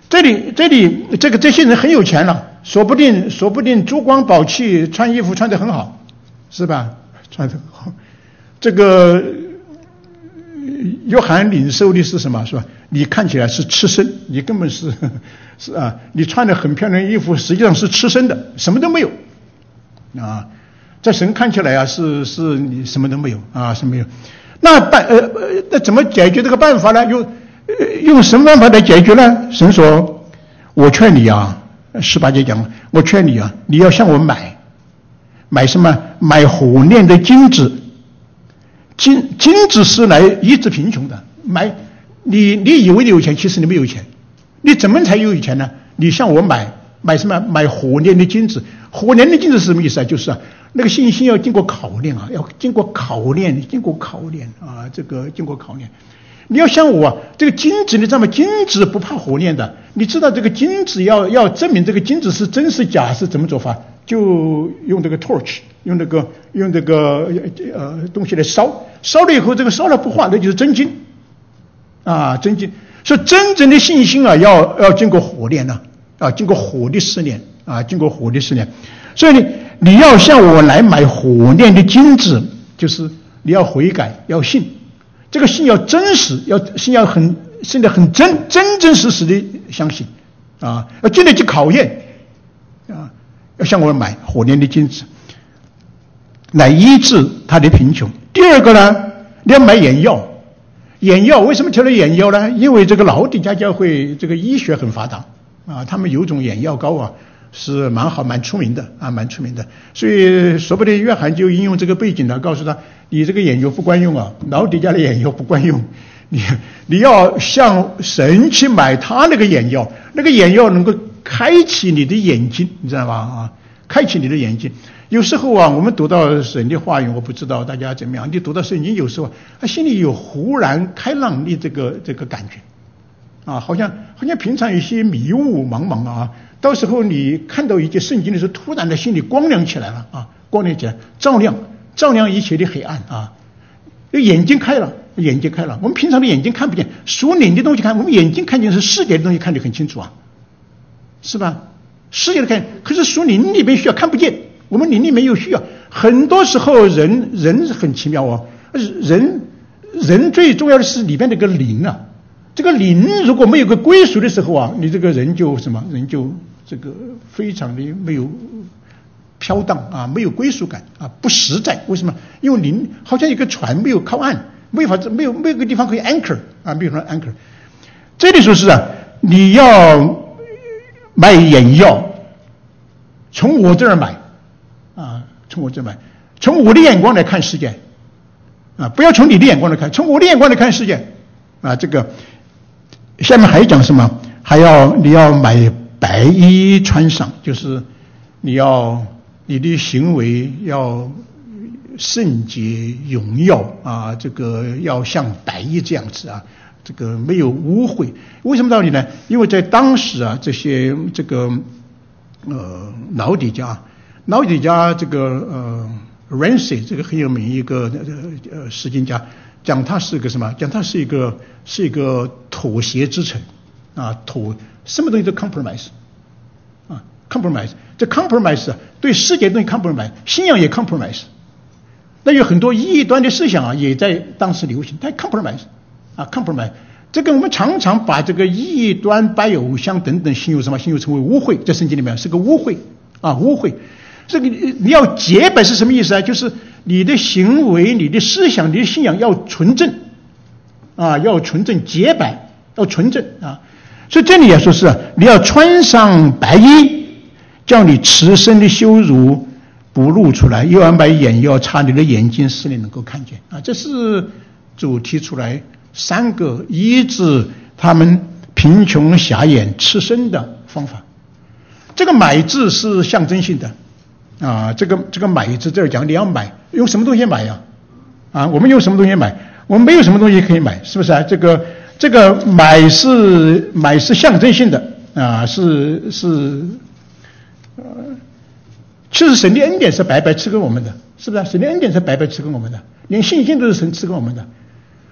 这里这里这个这些人很有钱了，说不定说不定珠光宝气，穿衣服穿得很好，是吧？穿得很好。这个约翰领受的是什么？是吧？你看起来是赤身，你根本是是啊，你穿的很漂亮的衣服，实际上是赤身的，什么都没有啊。在神看起来啊，是是你什么都没有啊，什么没有。那办呃呃，那怎么解决这个办法呢？用呃用什么办法来解决呢？神说：“我劝你啊，十八节讲，我劝你啊，你要向我买，买什么？买火炼的金子。金金子是来医治贫穷的。买你你以为你有钱，其实你没有钱。你怎么才有钱呢？你向我买买什么？买火炼的金子。火炼的金子是什么意思啊？就是啊。”那个信心要经过考验啊，要经过考验，经过考验啊，这个经过考验。你要像我、啊、这个金子，你知道吗？金子不怕火炼的。你知道这个金子要要证明这个金子是真是假是怎么做法？就用这个 torch， 用这个用这个呃东西来烧，烧了以后这个烧了不化，那就是真金啊，真金。所以真正的信心啊，要要经过火炼呢、啊，啊，经过火的试炼啊，经过火的试炼。所以你你要向我来买火炼的金子，就是你要悔改，要信，这个信要真实，要信要很信的很真，真真实实的相信啊，要经得起考验啊，要向我买火炼的金子，来医治他的贫穷。第二个呢，你要买眼药，眼药为什么挑了眼药呢？因为这个老底嘉教会这个医学很发达啊，他们有种眼药膏啊。是蛮好蛮出名的啊，蛮出名的。所以说不定约翰就应用这个背景呢，告诉他你这个眼药不惯用啊，老底嘉的眼药不惯用，你你要向神去买他那个眼药，那个眼药能够开启你的眼睛，你知道吧？啊，开启你的眼睛。有时候啊，我们读到神的话语，我不知道大家怎么样，你读到圣经有时候他心里有忽然开朗的这个这个感觉啊，好像好像平常有些迷雾茫茫啊。到时候你看到一节圣经的时候，突然的心里光亮起来了啊，光亮起来，照亮照亮一切的黑暗啊，眼睛开了，眼睛开了。我们平常的眼睛看不见，属灵的东西看，我们眼睛看见是世界的东西看得很清楚啊，是吧？世界的看，可是属灵里面需要看不见，我们灵里面有需要。很多时候人人很奇妙哦，人人最重要的是里面那个灵啊。这个灵如果没有个归属的时候啊，你这个人就什么人就这个非常的没有飘荡啊，没有归属感啊，不实在。为什么？因为灵好像一个船没有靠岸，没有法子，没有没有个地方可以 anchor 啊，没有地方 anchor。这里说是啊，你要买眼药，从我这儿买啊，从我这儿买，从我的眼光来看世界啊，不要从你的眼光来看，从我的眼光来看世界啊，这个。下面还讲什么？还要你要买白衣穿上，就是你要你的行为要圣洁荣耀啊，这个要像白衣这样子啊，这个没有污秽。为什么道理呢？因为在当时啊，这些这个呃老底嘉，老底嘉这个呃 Ramsey 这个很有名一个呃呃诗经家。讲他是个什么？讲他是一个是一个妥协之臣啊，妥什么东西都 compromise 啊 ，compromise。这 compromise 啊，对世界东西 compromise， 信仰也 compromise。那有很多异端的思想啊，也在当时流行，它 compromise 啊 compromise。这个我们常常把这个异端、拜偶像等等形容什么？形容成为污秽，在圣经里面是个污秽啊，污秽。这个你要洁白是什么意思啊？就是你的行为、你的思想、你的信仰要纯正啊，要纯正洁白，要纯正啊。所以这里也说是啊，你要穿上白衣，叫你赤身的羞辱不露出来，又要买眼药擦你的眼睛，使你能够看见啊。这是主提出来三个医治他们贫穷、瞎眼、赤身的方法。这个买字是象征性的。啊，这个这个买字这儿讲你要买，用什么东西买呀？啊，我们用什么东西买？我们没有什么东西可以买，是不是啊？这个这个买是买是象征性的啊，是是呃，其实神的恩典是白白赐给我们的，是不是啊？神的恩典是白白赐给我们的，连信心都是神赐给我们的。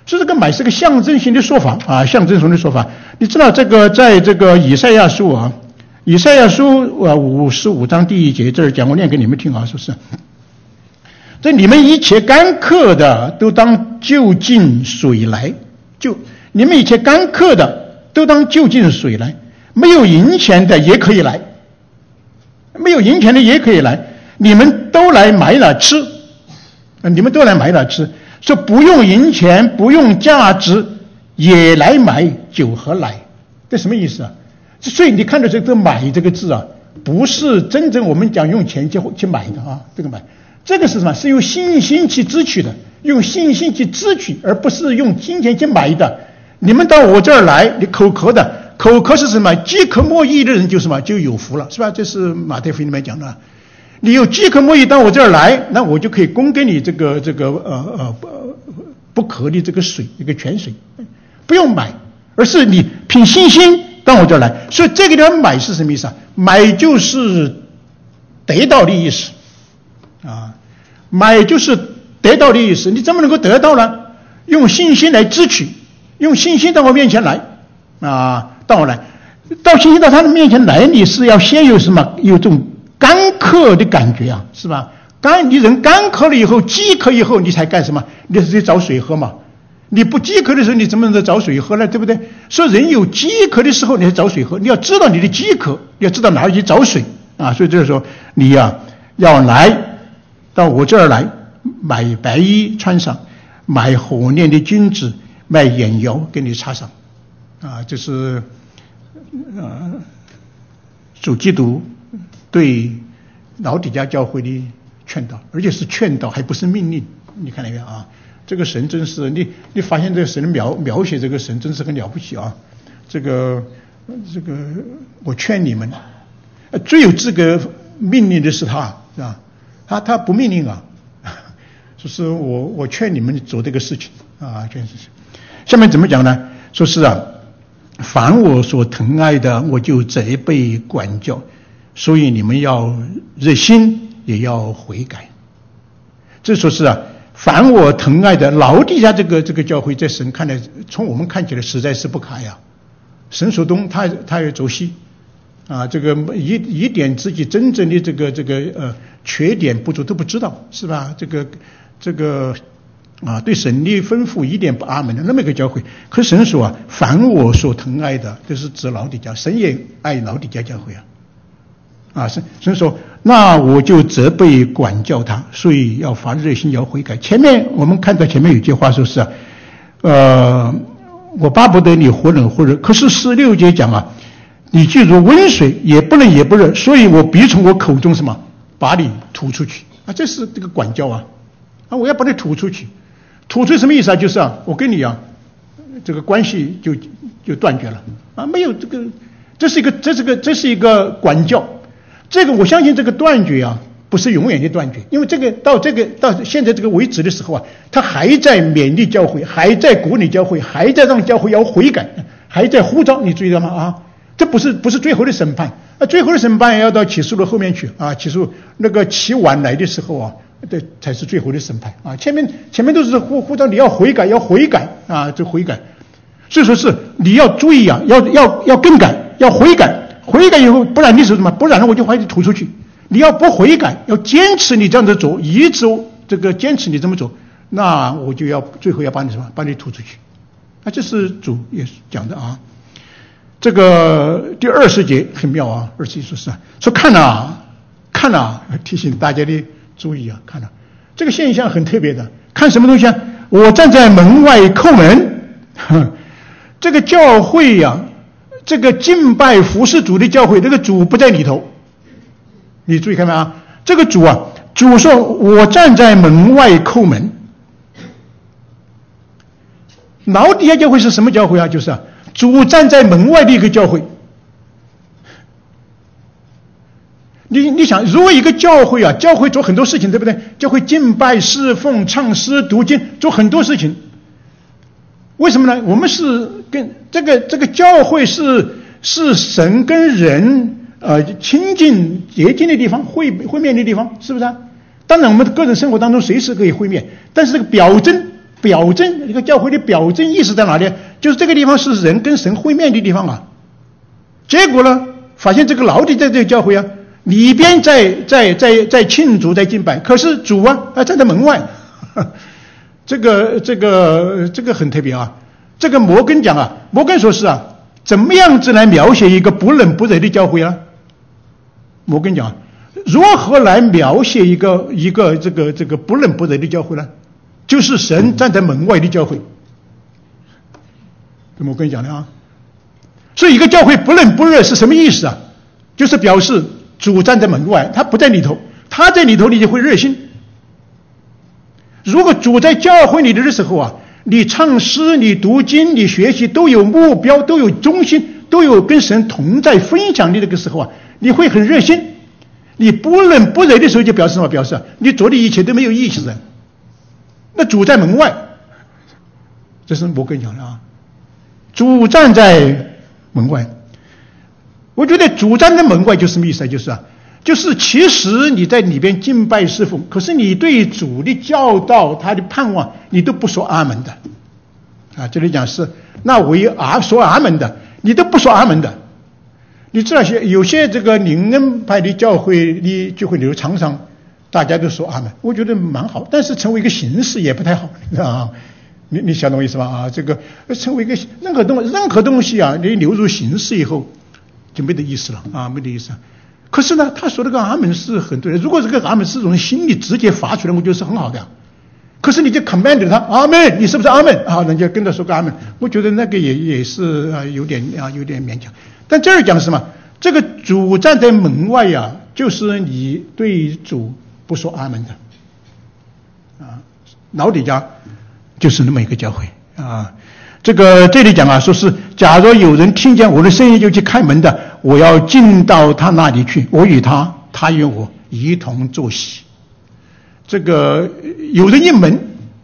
所以这个买是个象征性的说法啊，象征性的说法。你知道这个在这个以赛亚书啊，以赛亚书啊五十五章第一节这儿讲，我念给你们听啊，说是这你们一切干渴的都当就近水来，就你们一切干渴的都当就近水来，没有银钱的也可以来，没有银钱的也可以来，你们都来买了吃，你们都来买了吃。说不用银钱，不用价值，也来买酒和奶，这什么意思啊？所以你看到这个“买”这个字啊，不是真正我们讲用钱去去买的啊，这个买，这个是什么？是用信心去支取的，用信心去支取，而不是用金钱去买的。你们到我这儿来，你口渴的，口渴是什么？饥渴慕义的人就什么就有福了，是吧？这是马太福音里面讲的。你有饥渴慕义到我这儿来，那我就可以供给你这个这个呃呃不渴的这个水，一个泉水，不用买，而是你凭信心到我这儿来。所以这个地方买是什么意思啊？买就是得到的意思啊，买就是得到的意思。你怎么能够得到呢？用信心来支取，用信心到我面前来啊，到我来，到信心到他的面前来，你是要先有什么？有这种干渴的感觉啊，是吧？干你人干渴了以后，饥渴以后，你才干什么？你是去找水喝嘛？你不饥渴的时候，你怎么能找水喝呢？对不对？所以人有饥渴的时候，你才找水喝。你要知道你的饥渴，你要知道哪里去找水啊。所以这个时候，你呀、啊、要来到我这儿来，买白衣穿上，买火炼的金子，买眼药给你插上啊。这是呃主基督对老底嘉教会的劝导，而且是劝导，还不是命令。你看那个啊，这个神真是你，你发现这个神描描写这个神真是很了不起啊！这个这个，我劝你们，最有资格命令的是他，是吧？他他不命令啊，说是我我劝你们做这个事情啊，劝事情。下面怎么讲呢？说是啊，凡我所疼爱的，我就责备管教。所以你们要热心，也要悔改。这说是啊，凡我疼爱的，老底嘉这个这个教会，在神看来，从我们看起来实在是不堪呀。神说东，他他也走西，啊，这个一一点自己真正的这个这个呃缺点不足都不知道，是吧？这个这个啊，对神的吩咐一点不阿门的那么一个教会。可神说啊，凡我所疼爱的，这是指老底嘉，神也爱老底嘉教会啊。啊，神神说，那我就责备管教他，所以要发热心，要悔改。前面我们看到前面有句话说是啊，呃，我巴不得你忽冷忽热。可是十六节讲啊，你既如温水，也不冷也不热，所以我必从我口中什么把你吐出去啊，这是这个管教啊，啊，我要把你吐出去。吐出什么意思啊？就是啊，我跟你啊，这个关系就就断绝了啊，没有这个，这是一个这是个这是一个管教。这个我相信这个断绝啊，不是永远的断绝，因为这个到这个到现在这个为止的时候啊，他还在勉励教会，还在鼓励教会，还在让教会要悔改，还在呼召，你注意到吗？啊，这不是不是最后的审判啊，最后的审判也要到启示录后面去啊，启示录那个期晚来的时候啊，这才是最后的审判啊，前面前面都是呼呼召你要悔改，要悔改啊，这悔改，所以说是你要注意啊，要要要更改，要悔改。悔改以后，不然你是什么？不然我就把你吐出去。你要不悔改，要坚持你这样子走，一直这个坚持你这么走，那我就要最后要把你什么？把你吐出去。那这是主也讲的啊。这个第二十节很妙啊，二十节说是啊，说看啊，看啊，提醒大家的注意啊，看啊，这个现象很特别的。看什么东西啊？我站在门外叩门，这个教会呀、啊。这个敬拜服侍主的教会，这个主不在里头，你注意看没啊？这个主啊，主说我站在门外叩门。老底嘉教会是什么教会啊？就是啊，主站在门外的一个教会。你你想，如果一个教会啊，教会做很多事情，对不对？教会敬拜、侍奉、唱诗、读经，做很多事情。为什么呢？我们是跟这个这个教会是是神跟人呃亲近接近的地方，会会面的地方，是不是啊？当然，我们的个人生活当中随时可以会面，但是这个表征表征，一个教会的表征意识在哪里？就是这个地方是人跟神会面的地方啊。结果呢，发现这个老的在这个教会啊，里边在在在在庆祝在敬拜，可是主啊啊站在门外，这个这个这个很特别啊。这个摩根讲啊，摩根说是啊，怎么样子来描写一个不冷不热的教会啊？摩根讲，如何来描写一个一个这个这个不冷不热的教会呢？就是神站在门外的教会。这么我跟你讲的啊，所以一个教会不冷不热是什么意思啊？就是表示主站在门外，他不在里头，他在里头你就会热心。如果主在教会里的时候啊，你唱诗、你读经、你学习都有目标，都有中心，都有跟神同在分享的这个时候啊，你会很热心。你不冷不热的时候就表示什么？表示啊，你做的一切都没有意思的。那主在门外，这是我跟你讲的啊。主站在门外，我觉得主站在门外就是什么意思啊？就是啊，就是其实你在里边敬拜侍奉，可是你对主的教导、他的盼望，你都不说阿门的啊。这里讲是那为阿说阿门的，你都不说阿门的。你知道些有些这个灵恩派的教会的聚会里头，常常大家都说阿门，我觉得蛮好，但是成为一个形式也不太好啊。你你晓得我意思吧？啊，这个成为一个任何东任何东西啊，你流入形式以后就没得意思了啊，没得意思。可是呢，他说这个阿门是很对的。如果这个阿门是从心里直接发出来，我觉得是很好的。可是你就 command 他阿门，你是不是阿门啊？人家跟他说个阿门，我觉得那个也也是啊，有点啊，有点勉强。但这儿讲什么？这个主站在门外呀、啊，就是你对主不说阿门的啊。老底家就是那么一个教会啊。这个这里讲啊，说是假如有人听见我的声音就去开门的，我要进到他那里去，我与他，他与我一同坐席。这个有人一门，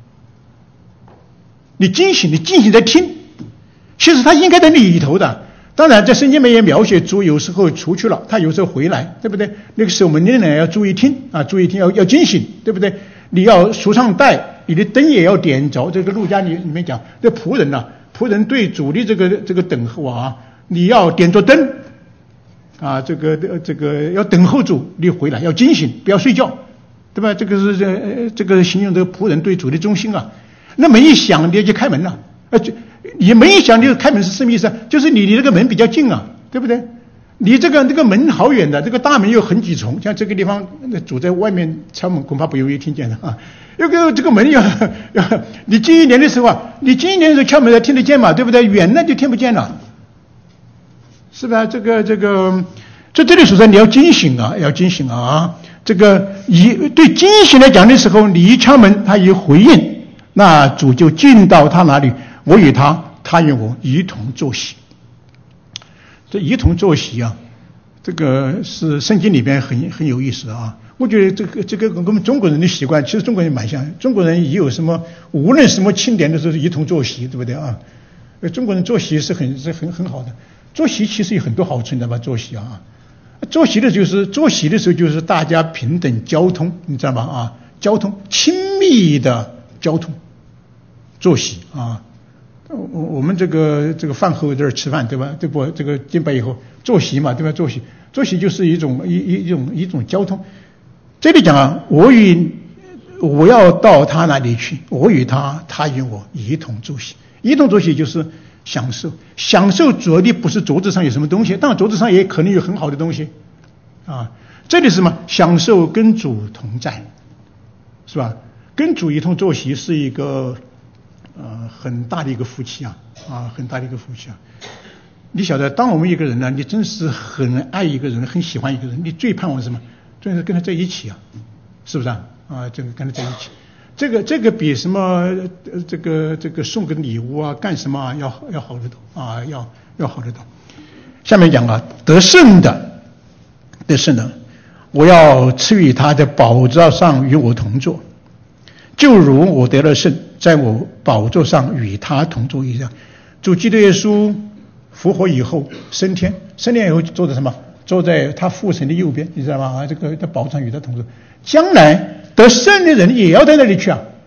你惊醒，你惊醒在听，其实他应该在里头的。当然在圣经里面也描写主有时候出去了，他有时候回来，对不对？那个时候我们仍然要注意听啊，注意听，要要惊醒，对不对？你要束上带，你的灯也要点着。这个路加里里面讲，这仆人啊，仆人对主的这个这个等候啊，你要点着灯啊，这个这个要等候主你回来，要惊醒，不要睡觉，对吧？这个是这这个形容这个仆人对主的忠心啊。那门一响，你就开门了，呃，你门一响，就开门是什么意思？就是你离这个门比较近啊，对不对？你这个这个门好远的，这个大门又很几重，像这个地方主在外面敲门，恐怕不容易听见的啊。这个这个门要要你近一点的时候啊，你近一点的时候敲门才听得见嘛，对不对？远了就听不见了，是吧？这个这个，在这里说你要惊醒啊，要惊醒啊！这个一对惊醒来讲的时候，你一敲门，他一回应，那主就进到他那里，我与他，他与我一同坐席。这一同坐席啊，这个是圣经里边很很有意思的啊。我觉得这个这个跟我们中国人的习惯，其实中国人蛮像。中国人也有什么，无论什么庆典的时候一同坐席，对不对啊？中国人坐席是很是很很好的。坐席其实有很多好处，你知道吧？坐席啊，坐席的就是坐席的时候就是大家平等交通，你知道吗？啊，交通亲密的交通，坐席啊。我我们这个这个饭后在这吃饭，对吧？对不？这个敬拜以后坐席嘛，对吧？坐席，坐席就是一种一一一种一种交通。这里讲啊，我与我要到他那里去，我与他，他与我一同坐席。一同坐席就是享受，享受主的不是桌子上有什么东西，当然桌子上也可能有很好的东西啊。这里是什么？享受跟主同在，是吧？跟主一同坐席是一个。呃，很大的一个福气啊，啊，很大的一个福气啊！你晓得，当我们一个人呢，你真是很爱一个人，很喜欢一个人，你最盼望什么？就是跟他在一起啊，是不是啊？啊，这个跟他在一起，这个这个比什么呃这个这个送个礼物啊，干什么啊，要要好得多啊，要要好得多。下面讲啊，得胜的，得胜的，我要赐予他的宝座上与我同坐，就如我得了胜。在我宝座上与他同坐一样。主基督耶稣复活以后升天，升天以后坐在什么？坐在他父神的右边，你知道吗？啊，这个在宝座上与他同坐。将来得胜的人也要在那里去啊。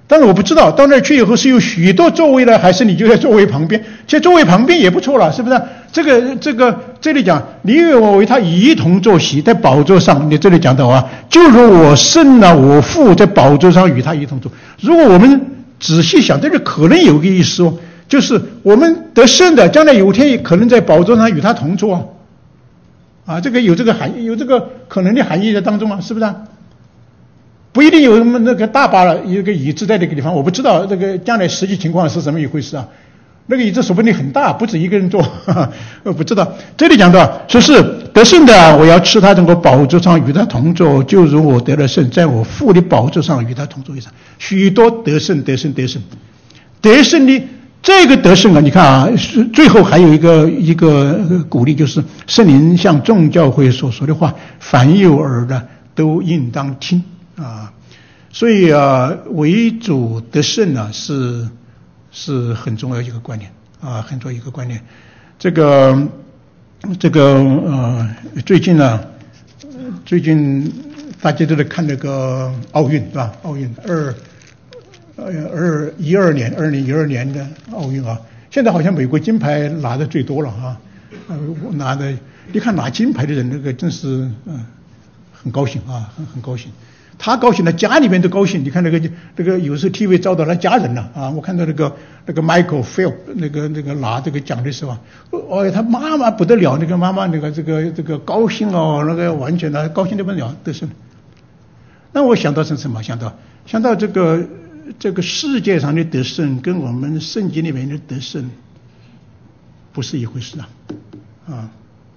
但是我不知道到那儿去以后是有许多座位呢，还是你就在座位旁边？其实座位旁边也不错了，是不是？这个这个这里讲，你与我为他一同坐席，在宝座上。你这里讲到啊，就如我生了我父在宝座上与他一同坐。如果我们仔细想，这里可能有个意思哦，就是我们得胜的，将来有一天可能在宝座上与他同坐啊。啊，这个有这个含有这个可能的含义在当中啊，是不是啊？不一定有那个大把了一个椅子在那个地方，我不知道这个将来实际情况是什么一回事啊。那个椅子说不定很大，不止一个人坐，呵呵我不知道。这里讲到说是得胜的，我要吃他从我宝座上与他同坐，就如我得了胜，在我父的宝座上与他同坐一样。许多得胜，得胜，得胜，得胜的这个得胜啊，你看啊，最后还有一个一个鼓励，就是圣灵向众教会所说的话，凡有耳的都应当听。啊，所以啊，为主得胜呢、啊，是是很重要一个观念啊，很重要一个观念。这个这个呃，最近呢，最近大家都在看那个奥运，是吧？奥运二呃二一二年，二零一二年的奥运啊，现在好像美国金牌拿的最多了啊，呃，拿的，你看拿金牌的人，那个真是嗯、呃、很高兴啊，很很高兴。他高兴了，家里面都高兴。你看那个那个有时候 T V 照到他家人了啊！我看到那个那个 Michael Phelps 那个那个拿这个奖的时候，哦，他妈妈不得了，那个妈妈那个这个这个高兴哦，那个完全的高兴的不得了，得胜。那我想到是什么？想到想到这个这个世界上的得胜跟我们圣经里面的得胜不是一回事啊，啊，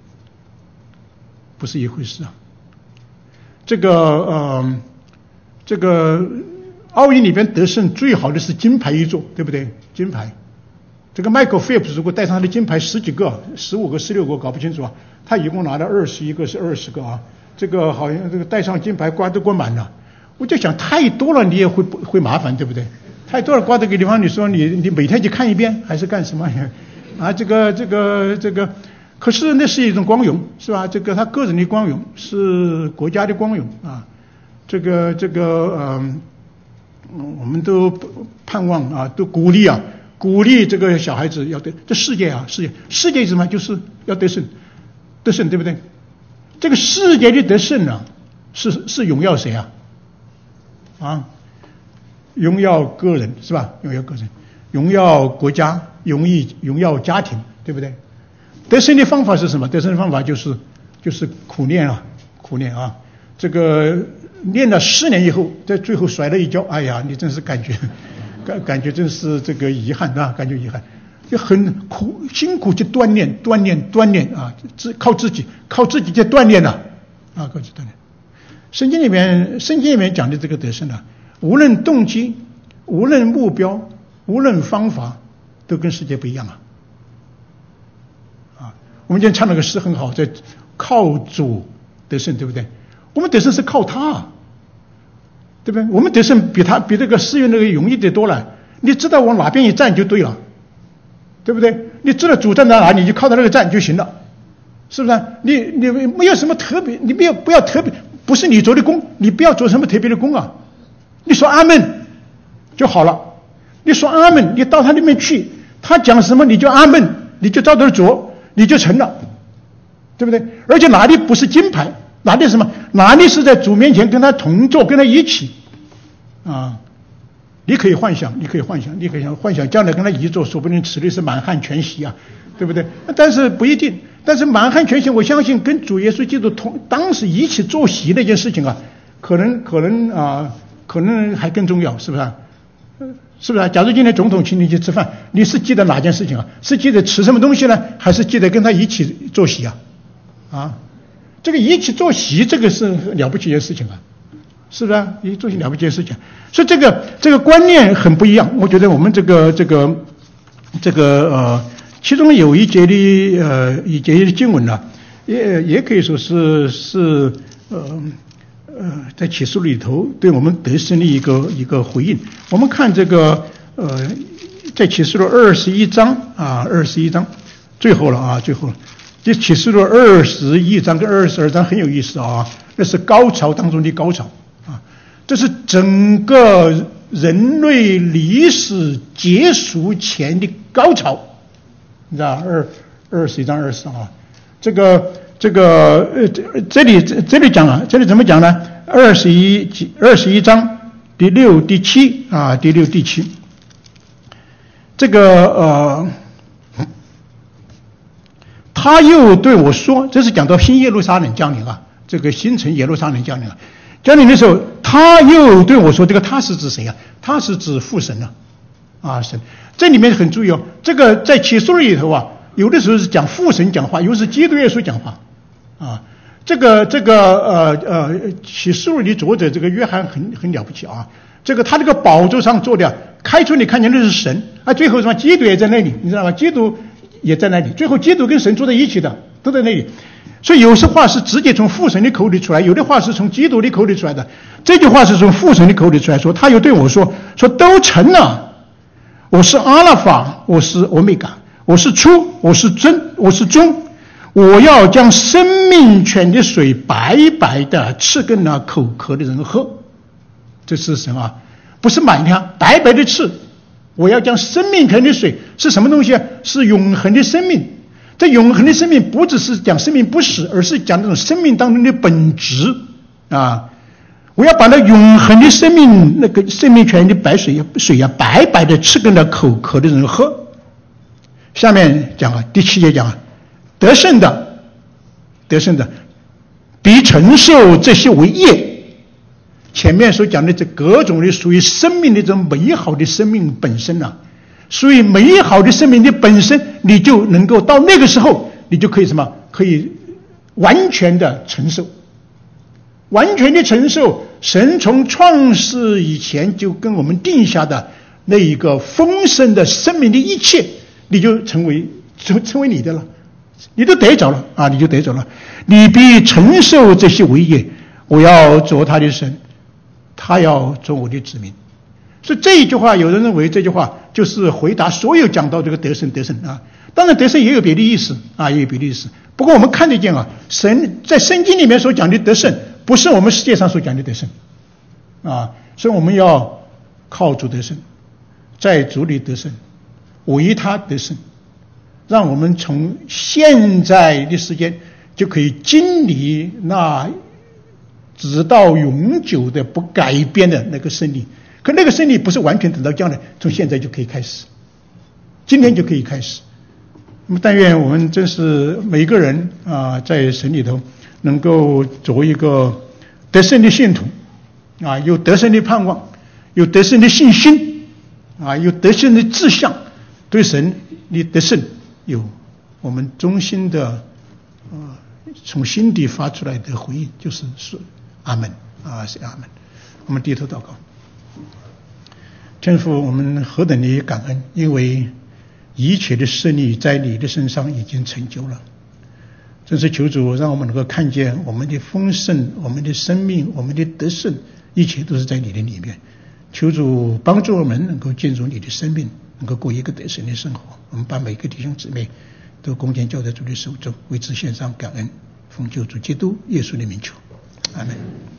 不是一回事啊。这个呃，这个奥运里边得胜最好的是金牌一座，对不对？金牌，这个 Michael Phelps 如果带上他的金牌十几个、十五个、十六个，搞不清楚啊。他一共拿了二十一个，是二十个啊。这个好像这个带上金牌挂都挂满了。我就想太多了，你也会会麻烦，对不对？太多了挂这个地方，你说你你每天去看一遍还是干什么啊？这个这个这个。可是那是一种光荣，是吧？这个他个人的光荣，是国家的光荣啊。这个这个嗯、呃，我们都盼望啊，都鼓励啊，鼓励这个小孩子要得这世界啊，世界世界是什么？就是要得胜，得胜，对不对？这个世界的得胜呢、啊，是是荣耀谁啊？啊，荣耀个人是吧？荣耀个人，荣耀国家，荣耀荣耀家庭，对不对？得胜的方法是什么？得胜的方法就是就是苦练啊，苦练啊。这个练了四年以后，在最后摔了一跤，哎呀，你真是感觉感感觉真是这个遗憾啊，感觉遗憾，就很苦辛苦去锻炼锻炼锻炼啊，自靠自己靠自己去锻炼呐啊，靠自己锻炼。圣经里面圣经里面讲的这个得胜啊，无论动机，无论目标，无论方法，都跟世界不一样啊。我们今天唱那个诗很好，在靠主得胜，对不对？我们得胜是靠他，对不对？我们得胜比他比这个诗人那个容易得多了。你知道往哪边一站就对了，对不对？你知道主站在哪，你就靠他那个站就行了，是不是？你你没有什么特别，你不要不要特别，不是你做的功，你不要做什么特别的功啊。你说阿门就好了，你说阿门，你到他那边去，他讲什么你就阿门，你就照着做。你就成了，对不对？而且哪里不是金牌，哪里什么，哪里是在主面前跟他同坐，跟他一起啊？你可以幻想，你可以幻想，你可以幻想将来跟他一坐，说不定此类是满汉全席啊，对不对？但是不一定。但是满汉全席，我相信跟主耶稣基督同当时一起坐席那件事情啊，可能可能啊，可能还更重要，是不是？是不是？假如今天总统请你去吃饭，你是记得哪件事情啊？是记得吃什么东西呢？还是记得跟他一起坐席啊？啊，这个一起坐席，这个是了不起的事情啊，是不是？一起坐席了不起的事情，所以这个这个观念很不一样。我觉得我们这个这个这个呃，其中有一节的呃一节的经文呢、啊，也也可以说是是呃。呃，在启示录里头对我们得胜的一个一个回应。我们看这个呃，在启示录二十一章啊，二十一章最后了啊，最后了。这启示录二十一章跟二十二章很有意思啊，那是高潮当中的高潮啊，这是整个人类历史结束前的高潮，你知道二二十一章二十啊，这个这个呃这这里这这里讲了，这里怎么讲呢？二十一二十一章第六第七啊，第六第七，这个呃，他又对我说，这是讲到新耶路撒冷降临啊，这个新城耶路撒冷降临了。降临的时候，他又对我说，这个他是指谁啊？他是指父神啊，啊神。这里面很注意哦，这个在启示录里头啊，有的时候是讲父神讲话，有的是基督耶稣讲话，啊，这个这个呃呃启示录里作者这个约翰很很了不起啊，这个他这个宝座上坐的，开出你看见的是神啊，最后什么基督也在那里，你知道吗？基督也在那里，最后基督跟神坐在一起的，都在那里。所以有些话是直接从父神的口里出来，有的话是从基督的口里出来的。这句话是从父神的口里出来说，他又对我说，说都成了，我是阿拉法，我是欧米伽，我是初，我是真，我是终，我要将生命泉的水白白的赐给那口渴的人喝。这是什么？不是买的，白白的赐。我要将生命泉的水是什么东西啊？是永恒的生命。这永恒的生命不只是讲生命不死，而是讲这种生命当中的本质啊！我要把那永恒的生命那个生命泉的白水水呀、啊，白白的赐给那口渴的人喝。下面讲啊，第七节讲啊，得胜的，得胜的，必承受这些为业。前面所讲的这各种的属于生命的这种美好的生命本身啊。所以美好的生命的本身，你就能够到那个时候，你就可以什么？可以完全的承受，完全的承受神从创世以前就跟我们定下的那一个丰盛的生命的一切，你就成为成成为你的了，你都得着了啊！你就得着了，你必承受这些为业。我要做他的神，他要做我的子民。所以这一句话，有人认为这句话就是回答所有讲到这个得胜得胜啊。当然得胜也有别的意思啊，也有别的意思。不过我们看得见啊，神在圣经里面所讲的得胜，不是我们世界上所讲的得胜啊。所以我们要靠主得胜，在主里得胜，为他得胜，让我们从现在的时间就可以经历那直到永久的不改变的那个胜利。可那个胜利不是完全等到将来，从现在就可以开始，今天就可以开始。那么但愿我们真是每个人啊，在神里头能够作为一个得胜的信徒啊，有得胜的盼望，有得胜的信心啊，有得胜的志向，对神的得胜有我们衷心的啊，从心底发出来的回应，就是说阿门啊，是阿门。我们低头祷告。天父，我们何等的感恩，因为一切的胜利在你的身上已经成就了。真是求主让我们能够看见我们的丰盛，我们的生命，我们的得胜，一切都是在你的里面。求主帮助我们能够进入你的生命，能够过一个得胜的生活。我们把每个弟兄姊妹都恭敬交在主的手中，为此献上感恩，奉救主基督耶稣的名求，阿们。